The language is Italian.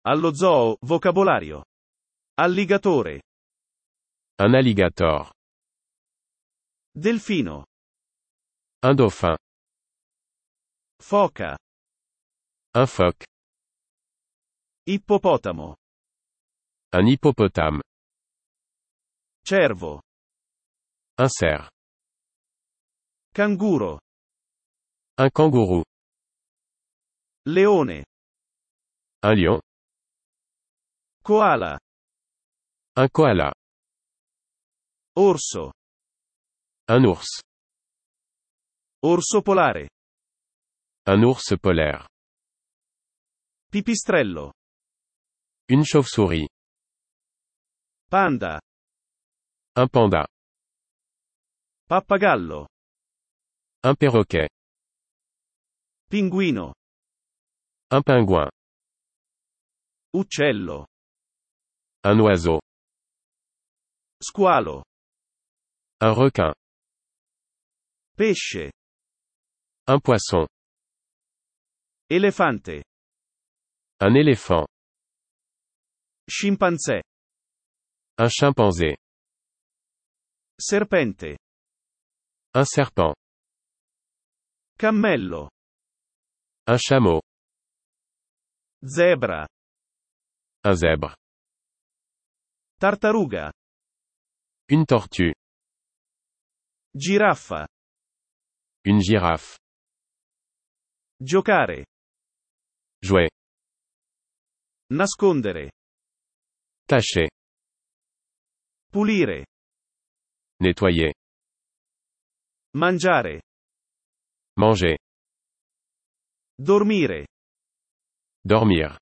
Allo zoo, vocabolario. Alligatore. Un alligator. Delfino. Un dauphin. Foca. Un phoque. Ippopotamo. Un hippopotame. Cervo. Un cerf. Canguro. Un kangourou. Leone. Un lion. Koala. Un koala. Orso. Un ours. Orso polare. Un ours polaire. Pipistrello. Une chauve-souris. Panda. Un panda. Pappagallo. Un perroquet. Pinguino. Un pingouin. Uccello. Un oiseau. Squalo. Un requin. Pesce. Un poisson. Elefante. Un éléphant. Scimpanzé. Un chimpanzé. Serpente. Un serpent. Cammello. Un chameau. Zebra. Un zèbre. Tartaruga. Une tortue. Giraffa. Une girafe. Giocare. Jouet. Nascondere. Cacher. Pulire. Nettoyer. Mangiare. Manger. Dormire. Dormir.